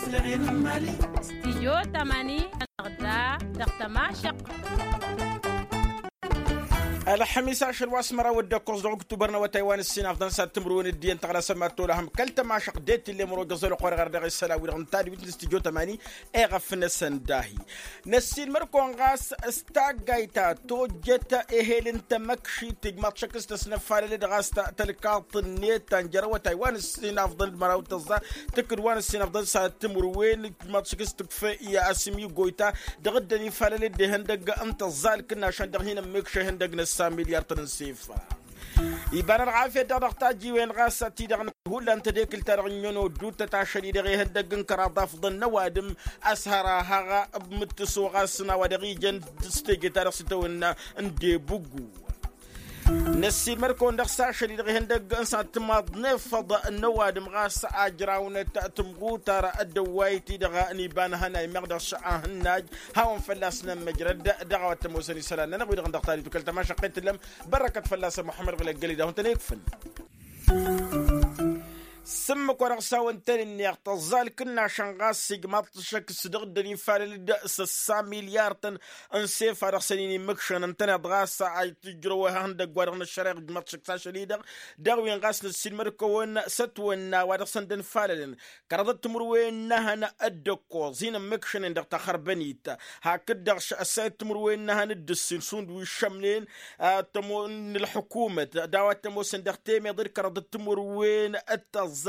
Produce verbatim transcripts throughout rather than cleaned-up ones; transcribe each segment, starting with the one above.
استديو ثمانية غدا دقتماشق الحميس عشر واسمرا ودكوز دو اكتوبرنا وتايوان السين افضل سات تمرون الدين تغلا سماتو لهم كلتا ما شق ديت اللي مرو جزر قور غير دغ السلاوي رغم تادي بيت الاستديو ثمانية اي غفنا سنداهي نسين مركون غاس استاغايتا تو جتا اهل انت مكشي تجمع شكس تسنفال اللي غاس تلقاط النيت تنجر وتايوان السين افضل مراو تزا تكروان السين افضل سات تمروين ما شكس تكفي يا اسمي غويتا دغدني فال اللي دهندق انت زال كنا عشان دغ مكشي هندق مليار تنسيف يبان العافية دغتا جيوين غاسة تيدغن هولا انت ديك الترغنيونو دوتا تاشري دغي هدقن كراضا فضل نوادم أسهرا هاغا متسو غاسنا ودغي جن دستيجي تارسيتونا اندي بوغو نسي مركون دغسا شري دغي هندق انسان تماض نفض النوادم غاسة اجراونا تأتمغو تارا الدوايتي دغا نيبان هنا يمغدر شعاه الناج هاون فلاسنا مجرد دغا واتموسني سلانا نغوي دغن دغتاري توكلتا ما شقيت لهم بركة فلاسة محمد غلق قلي ده هونتا نيكفن سمك ورغسا وانتن النيغ تظال كنا شنغاس سيجمات شك صدق دني فارل دأس السا مليار تن انسيف رغسانيني مكشن انتن ادغاسا عاي تجروها هندق ورغن الشريق جمات شك ساشلي دغ دغوين غاس للسين مركوين ستوين ورغسان دن فارلن كردت تمروين نهن الدكو زين مكشن اندغ تخربنيت هاكد دغش اسايت تمروين نهن الدسين سوندوي الشملين آه تمون الحكومة دعوات تموسن دغ تيمي ضر كردت تمروين التظ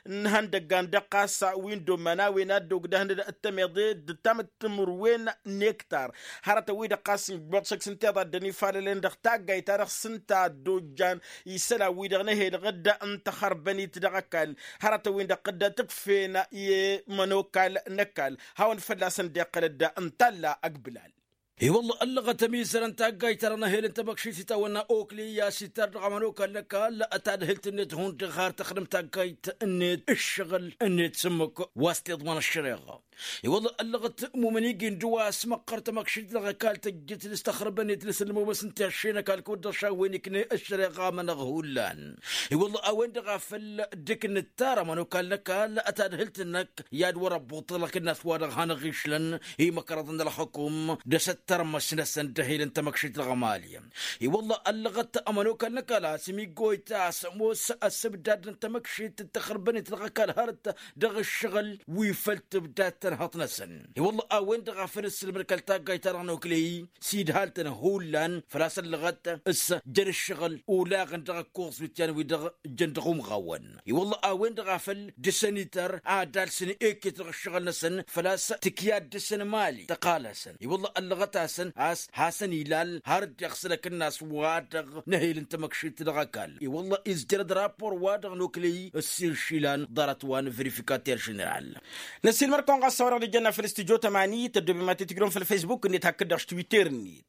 نهندقان دقاسا وين دومانا وين ادوك دهند التميضي دتام التمروين نكتار هارتا ويدا قاسم بوتشك سنتا دني فاللين دغتا غايتار سنتا دوجان يسلا ويدا نهي غدا انت خربني تدغكال هارتا وين دقدا تكفينا ي منوكال نكال هاون فلاسن دقل دا انتلا اقبلال اي والله اللغة تميسر انت اقاي ترى هيل انت بكشي تاونا اوكلي يا ستر عملوك لك لا اتاد هلت النت هون تغار تخدم تاقاي النت الشغل النت سمك واسطي ضمان الشريغة اي والله اللغة مؤمنين جواس مقرت مكشي لغا كالت جيت الاستخربني تلسلمو بس انت الشينا كالكود شاوينك الشريغة من غولان اي والله اوين تغافل ديك النتارة منوك لك لا اتاد هلت انك ياد ورب بطلك الناس وارغ هانا غيشلن هي مكرضن الحكم دست ترمس نسن تهيل انت مكشيت الغمالية اي والله اللغة امنوك انك لا سمي قويتا سموس السبداد انت مكشيت تخربني تلغى كالهارت دغ الشغل ويفلت بدات تنهط نسن اي والله اوين دغا فرس المركلتا قايتا رانوكلي سيد هالتنا هولان فلاس اللغة اس جن الشغل ولاغن دغا كورس بتيان ويدغ جندغوم غاون اي والله اوين دغا فل دسانيتر عادال سن ايكي تغ الشغل نسن فلاس تكياد دسن مالي تقالسن اي والله اللغة حسن حس حسن يلال هرد يغسلك الناس وادغ نهيل انت مكشيت دغاكال اي والله ازجرد رابور وادغ نوكلي السير شيلان دارت وان فيريفيكاتير جنرال نسيل مركون غصورة لجنة في الاستيجو ثمانية تدبي ما تتقرون في الفيسبوك نيت هكدرش تويتر نيت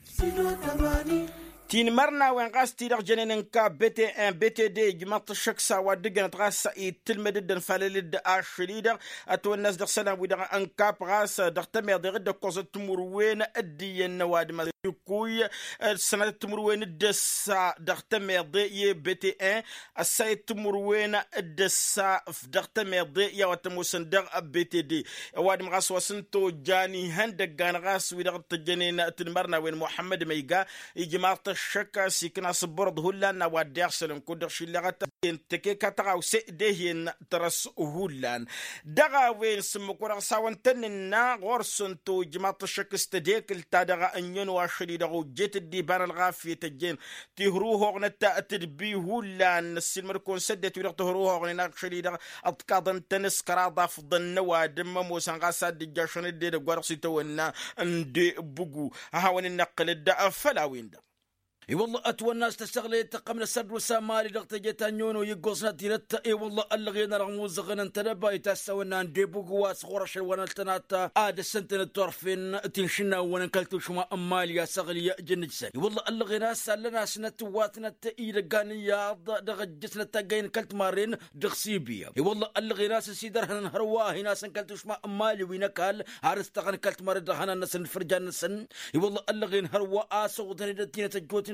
تين مرنا وين غاس تيرغ جنين كا بي تي ان بي تي دي جماط الشكسا ودغن غاس يتلمد دن فاللد اشريدر اتو الناس دغسنا ويدغ ان كاب غاس دغتمر دغ كوز تمروين ادي النواد ما يكوي السنه تمروين الدسا دغتمر دي بي تي ان الساي تمروين الدسا دغتمر دي يا وتموسن دغ بي تي دي واد غاس وسنتو جاني هندغان غاس ويدغ تجنين تنمرنا وين محمد ميغا يجماط الشكا سيكنا صبرد هلا نوادير سلم كودر شلغت تكي كتراو سيدهين ترس هولان دغا وين سمكور ساونتننا غورسنتو جماط الشك استديك التادغا انيون واشري دغو جيت الديبان الغافية تجين تهروه غنتا تدبي هولان السلمركون سدت ويرغ تهروه غننا شري دغ اتقاضن تنس كراضا فضن نواد مموسان غاساد الجاشن الدي دغورسي تونا اندي بوغو هاون النقل الدا فلاوين دا اي والله اتوى الناس تستغليت قمنا السرد وسامالي لغت جيتانيون ويقوصنا تيرتا اي والله اللغينا رغمو زغنا انتنبا يتاسونا نديبو قواس غورش ونالتناتا عاد السنتين الطرفين تنشنا وننكلتو شما امالي يا سغلي جنجسن اي والله اللغينا سالنا سنت واتنا تايد قانيا دغجسنا تاقين كلت مارين دغسيبيا اي والله اللغينا سيدر هنا هروا هنا سنكلتو شما امالي وينكال هارستغن كلت مارين دغنا نسن فرجان نسن اي والله اللغين هروا اسو دنيا تجوتين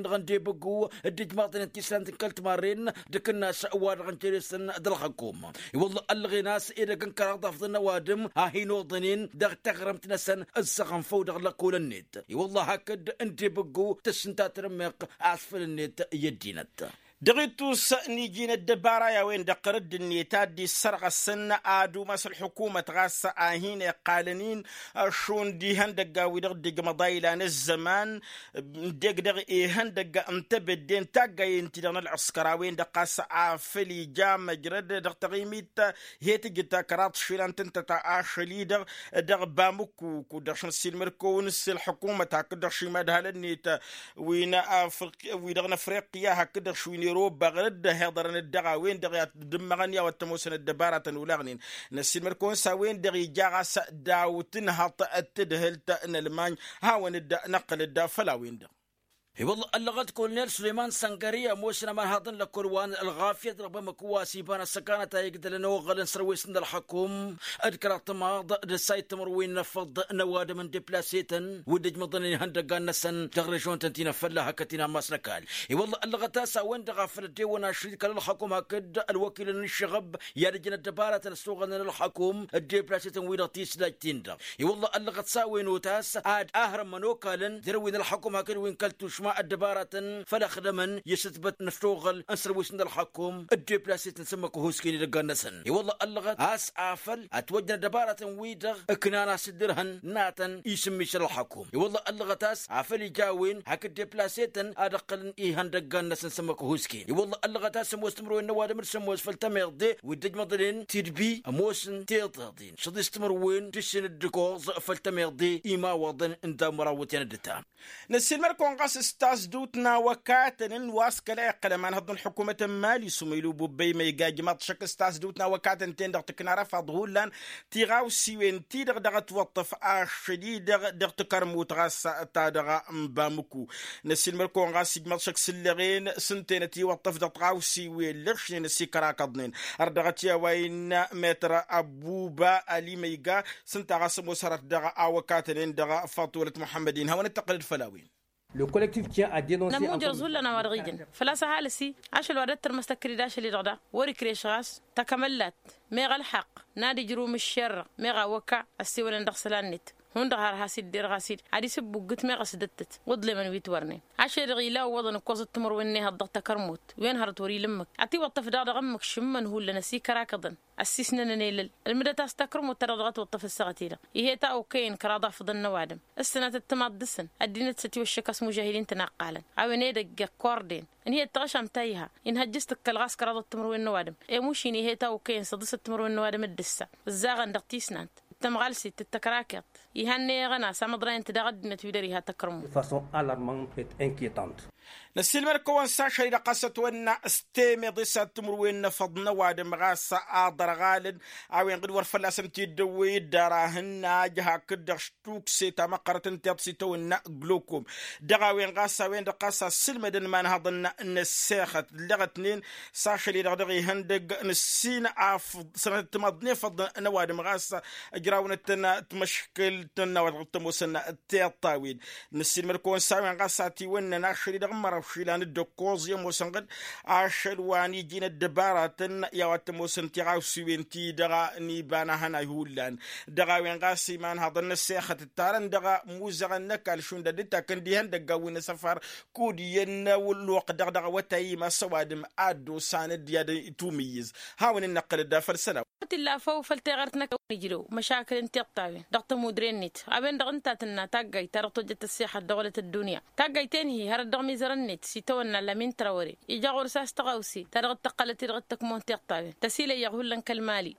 كن غندي بقو الدج ماطن تيسلان تنكلت مارين دك الناس وار غنتيرسن دل الحكومة والله الغي ناس إذا كان كراضة في النوادم هاي نوضنين دغ تغرم تنسن السغن فو دغ لقول النت والله هكد انت بقو تسنتا ترمق أسفل النت يدينت دغيتو سأني جينا الدبارة يا وين دقرد النيتات دي السرقة السنة آدو مس الحكومة غاسة آهين قالنين شون دي هندقا ويدغ دق مضايلان الزمان دق دغ إيه هندقا انتبه دين تاقا ينتدغن العسكراوين دقاسة آفلي جام مجرد دغ تغيميت هيت جتا كرات شيلان تنتتا آشلي دغ دغ باموكو كو دغ شنسيل مركو ونس الحكومة هكذا دغ شيماد هالنيت وين أفريقيا ويدغن أفريقيا هكذا شويني روب بغرد هضرن الدغا وين دغيا دمغنيا وتموسن الدبارة ولاغنين نسيل مركون سا وين دغي جاغا داوتن هط اتدهلت ان المان هاون الد نقل الدا فلا وين دغ اي والله اللغت كولنيل سليمان سنقريه موسنا ما هاضن لكروان الغافيه ربما كواسي بان السكانه يقدر نوغل نسروي سند الحكوم اذكر طماض السايت مروين نفض نواد من ديبلاسيتن ودج مضني هندقا نسن تغرشون تنتينا فلا هكتينا ماسنكال اي والله اللغتاسا وين دغافل الديوان شريك للحكومه هكد الوكيل الشغب يا رجل الدباره السوق للحكوم الديبلاسيتن ويرتيس لاجتين اي والله اللغت ساوي نوتاس عاد اهرم منوكالن دروين الحكومه هكد وين كلتوش ما الدبارة فلا خدمن يستبت نفتوغل انسر وسند الحكوم الدبلاسيت نسمى كهوسكيني لقنسن والله اللغت اس افل اتوجنا دبارة ويدغ اكنانا سدرهن ناتن يسمي شر الحكوم والله اللغت اس افل يجاوين هك الدبلاسيت ادقلن ايهن دقنسن سمى كهوسكيني والله اللغت اس مستمروا النوادم رسموا فلتميضي ودج مضلين تدبي اموسن تيطادين شد استمروين تشن الدكوز فلتميضي ايما وضن انت مراوتين الدتام نسيل مركون قاس استاز دوتنا وكاتن واسكلا قلمان هضن الحكومة مالي سميلو بوبي ما يجاجمات شك استاز دوتنا وكاتن تين دغ تكنارا فضغول لان تيغاو سيوين تي دغ دغ توطف اشدي دغ دغ تكرموت غاس تا دغ مبامكو نسيل مركون غاس يجمات شك سلغين سنتين تي وطف دغ تغاو سيوين لرش نسي كراكضنين اردغتيا وين متر ابوبا الي ميغا سنتا غاس مسرت دغ اوكاتن دغ فاطولة محمدين هون التقليد فلاوين Le collectif tient à dénoncer نموذج زولنا ورغيجن فلا سهالسي عشل ورد ترمستكري داش اللي رغدا وري كريشغاس تكملت ميغا الحق نادي جروم الشر ميغا وكا السيول اندغسلانيت هون دغار هاسيد دير غاسيد عادي سبو قت ميغا سدتت وضلي من ويتورني عشل غيلا ووضن كوز التمر ويني هالضغط كرموت وين هرت وري لمك عتي وطف دار غمك شمن هو اللي نسي كراكضن السيسنا نيلل المدة تستكرم وترضغط وطف السغتيرة إيه تا أوكين كراضة فضل نوادم السنة التماد دسن الدين تستي والشكاس مجاهدين تناقالا عوين دق كوردين إن هي التغشم تايها إن هجستك كالغاس كراضة التمر النوادم إيه موش إن هي تا أوكين صدس التمر النوادم الدسة الزاغن دقتيسنانت تمغالسي تتكراكت يهني غنا سامدرين تدغد نتويدريها تكرم façon alarmante et inquiétante. نسيل مركوان ساشا إذا قصت ونا استيمي ضيسا تمروين فضنا وادم غاسا آدر غالد عوين قد ورفلا سمتي دوي داراهن جها كدر شتوك سيتا مقرة انتيطسيتا ونا قلوكم دغاوين غاسا وين دقاسا سلمدن من هضنا نسيخت لغتنين ساشا إذا دغي هندق نسين عاف سنة تمضني فضنا نوادم غاسا اجراونا تنا تمشكل تنا وتموسنا التيطاوين نسيل مركوان ساوين غاسا تيونا ناشري دغمرا شيلان الدكوز يا موسنقد عشر واني جينا الدبارة يا واتموسن تيغاو سوينتي دغا نيبانا هنا يهولان دغا وين غاسي مان هضن السيخة التارن دغا موزغا نكال شون دتا كان ديهان دغا وين سفر كودي ينا والوقت دغا دغا وتايما سوادم ادو ساند يا توميز هاون النقل الدافر سنة لا فو فلتغرتنا يجلو مشاكل انتقطاوي ضغط مودرينيت ابن دغنتاتنا تاغاي ترطجت السياحه دولة الدنيا تاغاي تنهي هر دغمي زرنيت سيتونا لمن تراوري يجا غرساس تغوسي ترغت تقلت رغتك مونتقطاوي تسيله يغول كالمالي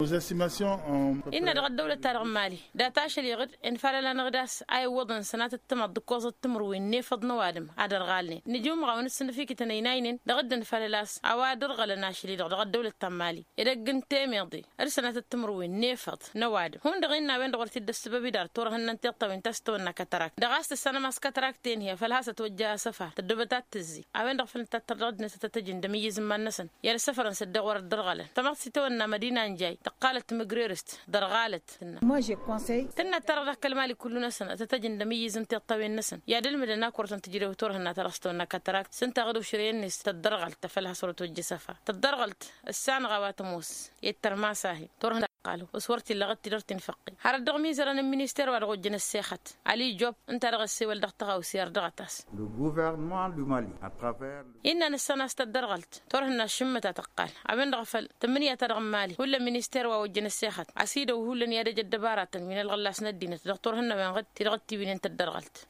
ان دغ الدولة تارغ مالي داتاش اللي غد ان فلا نغداس اي وضن سنات التمد كوز التمروي نيفض نوادم ادر غالني نجوم غاون السنفيك تنينين دغدن فلالاس اوادر غلناش اللي دغ الدولة التمالي اذا كنت ميضي ارسل سنة التمروين نيفط نواد هون دغينا وين دغرتي السبب دار تورهن انت طوين تستونا كتراك دغاست السنة ما سكتراكتين هي فلها توجه سفر تدبتات تزي وين دغفل تتردد نستتجن دميز ما النسن يا السفر نصدق ورا الدرغله تمرتي تونا مدينة جاي تقالت مجريرست درغالت moi je conseille تنا ترى ذاك المال كل نسن تتجن دميز انت طوين نسن يا دل مدنا كورتن تجري وتورهن ترستونا كتراك سنت غدو شريين تدرغلت فلها صورة توجه سفر تدرغلت السان غوات موس يترما ساهي تورهن قالوا وصورتي اللي غتي درتي نفقي حرد دغمي زران المينيستير ورغو جن السيخت علي جوب انت رغسي ولدغتها وسير دغتاس le gouvernement du Mali à travers إن السنة استدرغلت تورهن الشمة تقال عبين غفل ثمانية ترغم مالي ولا مينيستير ووجن السيخت عسيدة وهو اللي يرجع دبارات من الغلاس ندينة دكتورهن وين غد ترغتي بين انت درغلت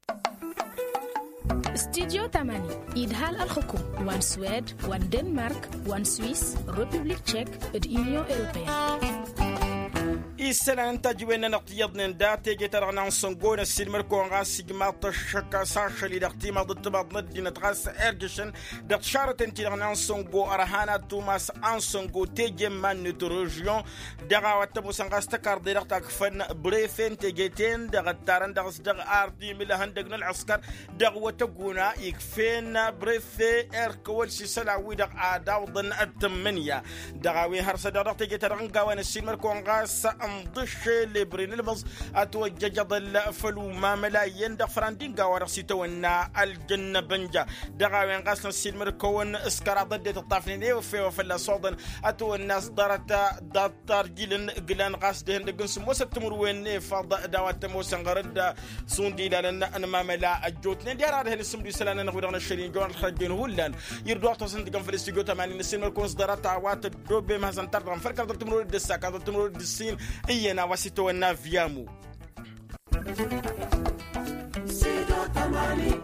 استديو ثمانية إدهال الحكوم وان سويد وان دنمارك وان سويس ريبوبليك تشيك اليونيون أوروبية إسلا أنت جوينا نقيضنا داتي جترنا نصنقون السلم الكونغاس سيجمات الشكا ساشا اللي دقتي ما ضد بعض ندينا تغاس إرجشن دقت شارة انتي دقنا نصنقو أرهانا توماس أنصنقو تيجي من نتروجيون دقا واتبو سنغاس تكار دي دقت أكفن بريفين تيجيتين دقت تارن دقس دق آردي ملهن دقنا العسكر دق وتقونا يكفين بريفي إركوال سيسلا ويدق آداو ضن التمنية دقاوي هرسا دقت جترنا قوان السلم الكونغاس ضش لبرين المز أتوجه جضل فلو ما ملايين دفراندين قوار سيتونا الجنة بنجا دغاوين قاسنا السلمر كون اسكرا ضد الطافلين وفي وفلا صودا أتو الناس دارت داتار جيلن قلان قاسدهن دقنس موسى تمروين فضاء دوات موسى غرد سوندي لان أنا ما ملا الجوتنين ديار هذا الاسم دي سلانا نغودنا الشرين جوان الخرجين هولان يردو توسن دقن في الاستيجو تمانين السلمر كون صدرات عوات الدوبي مهزن تردغن فرقا ضد تمرور الدساكا ضد تمرور الدسين إينا وسيتو النافيامو سيدو تماني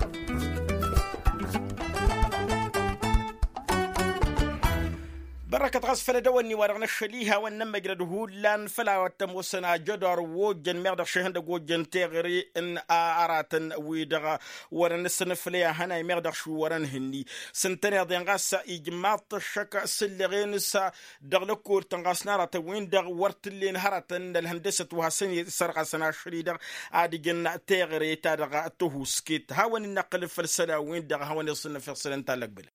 بركة غسفل دواني ورغنا الشليها ونما جرده لان فلا وتموسنا جدار وجن مغدق شهند وجن تغري ان آراتن ويدغ ورنسن فليا هنا مغدق شو ورنهني سنتني ضين غاسا إجماط الشكا سلغينسا دغلكور تنغاسنا راتوين دغ ورتلين هراتن الهندسة وحسن سرقا سنا شريدغ عادي جن تغري تادغ تهوسكيت هاون النقل فلسلا وين دغ هاون يصن في السلن تالك بلا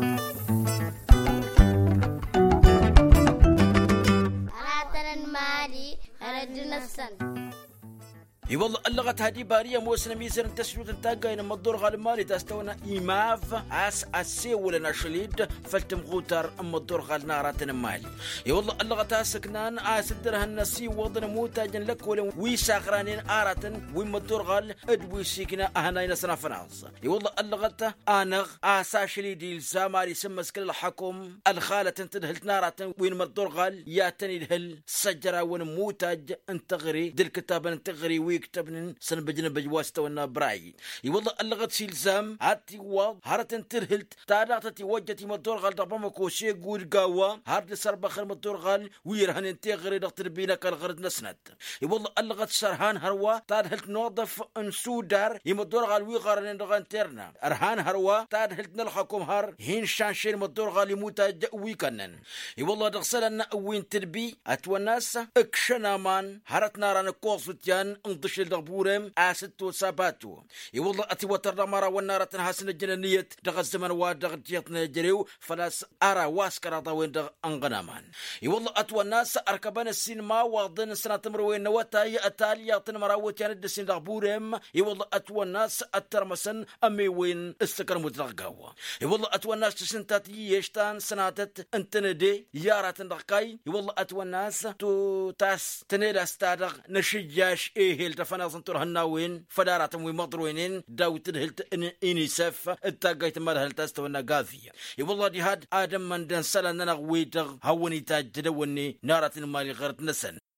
اي والله اللغت هذه باريه موسنا ميزر تسجود التاقا ان مدور غالب مالي تستونا ايماف اس اسي ولا نشليد فلتم غوتر مدور غال ناراتنا مالي اي والله اللغت اسكنان اسدرها النسي وضن موتاجن لك ولا ويساخرانين اراتن ومدور غال ادوي سيكنا اهنا ينسنا فناص اي والله اللغت انغ اساشلي ديل زمالي سمس كل الحكم الخاله تدهلت ناراتن وين مدور غال ياتني الهل سجرا ون موتاج انتغري دل كتاب انتغري وي كتبن سن بجن بجواسته ونا براي يوضع اللغت سيلزام هاتي واض هارتن ترهلت تادعتي وجتي مدور غال دبما كوشي قول قاوا هارد سربخر مدور غال ويرهن انتي غري دكتور بينا كالغرد نسند يوضع اللغت سرهان هروا تادهلت نوظف انسودار يمدور غال ويغارن دغان تيرنا ارهان هروا تادهلت نلحكم هار هين شانشين مدور غال يموتا ويكنن يوضع دغسلن وين تربي اتوناس اكشنامان هارتنا ران كوصتيان انضش الدغبورم آستو ساباتو يوضع أتي وتر مرة والنار تنحسن الجنانية دغ الزمن ودغ جيطنا جريو فلاس أرى واسكرا طوين دغ أنغنامان يوضع أتوى الناس أركبان السينما وضن سنة تمروين نواتاي أتالي يعطن مراوت يعني الدسين دغبورم يوضع أتوى الناس الترمسن أميوين استكر مدرغاوا يوضع أتوى الناس تسنتاتي يشتان سناتت انتندي يارات دغقاي يوضع أتوى الناس تو تاس تنيلا استادغ نشجاش إيه هيل تفنى صنطر هناوين فداراتم ومضروينين داوت الهلت إن إنيسف التاقيت مرهل تستونا قاذية والله دي هاد آدم من دن سلا ننغويتغ هوني تاج تدوني نارة المالي غرت نسن